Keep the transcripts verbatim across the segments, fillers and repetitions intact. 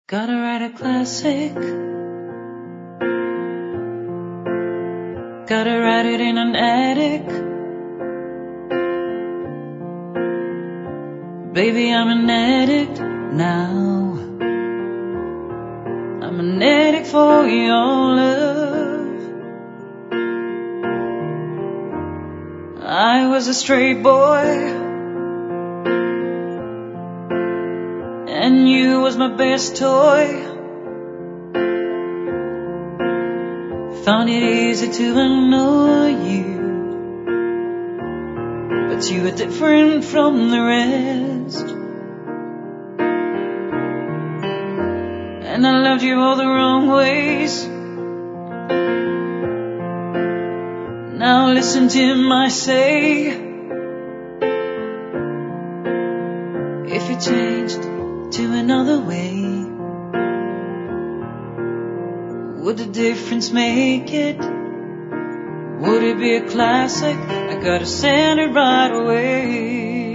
Gotta write a classic. Gotta write it in an attic. Baby, I'm an addict now. I'm an addict for your love. I was a stray boy, and you was my best toy. Found it easy to annoy you, but you were different from the rest. And I loved you all the wrong ways. Now listen to my say. If you changed to another way, would the difference make it? Would it be a classic? I gotta send it right away.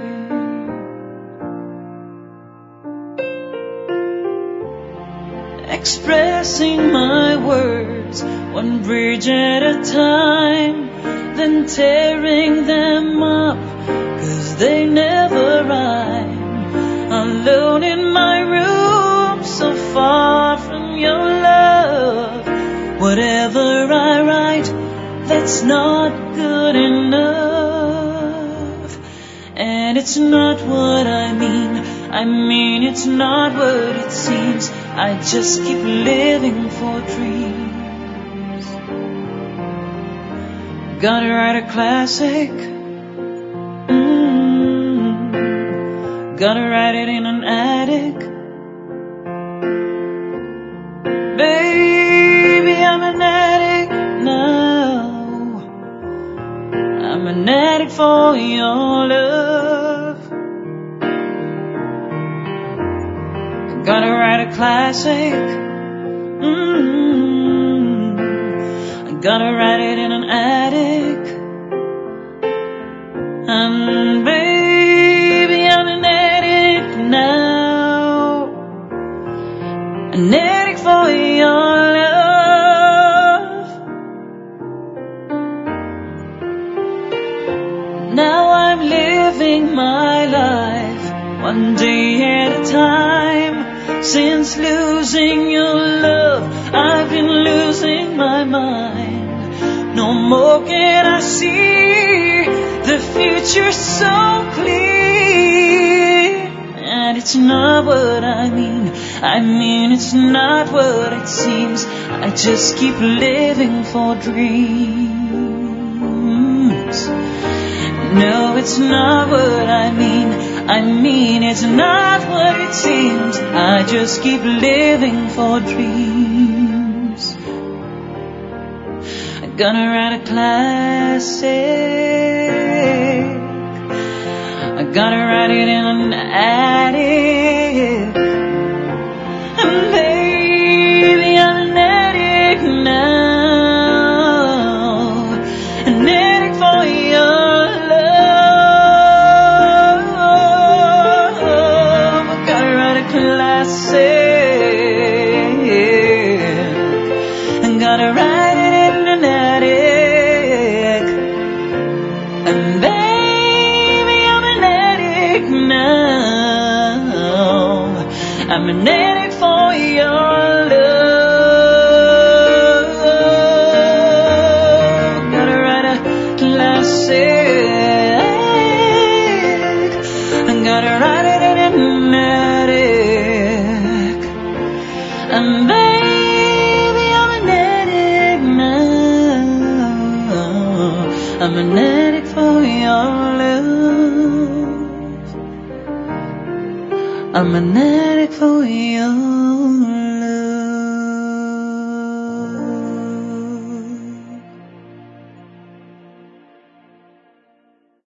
Expressing my words one bridge at a time, then tearing them up, 'cause they never rhyme. Alone in my room, so far from your love. Whatever I write, that's not good enough. And it's not what I mean. I mean, it's not what it seems. I just keep living for dreams. Gotta write a classic. Mm-hmm. Gotta write it in an attic. Baby, I'm an addict now. I'm an addict for your love. Gotta write a classic. Mm-hmm. I gotta write it in an attic. And baby, I'm an addict now. An addict for your love. Now I'm living my life one day at a time. Since losing your love, I've been losing my mind. No more can I see the future so clear. And it's not what I mean. I mean, it's not what it seems. I just keep living for dreams. No, it's not what I mean. I mean, it's not what it seems. I just keep living for dreams. I'm gonna write a classic. I gotta write it in an attic. And baby, I'm an addict now. An addict for your I'm an addict for your love. Gotta write a classic. I gotta write it in an attic. And baby, I'm an addict now. I'm an addict for your love. I'm an addict for your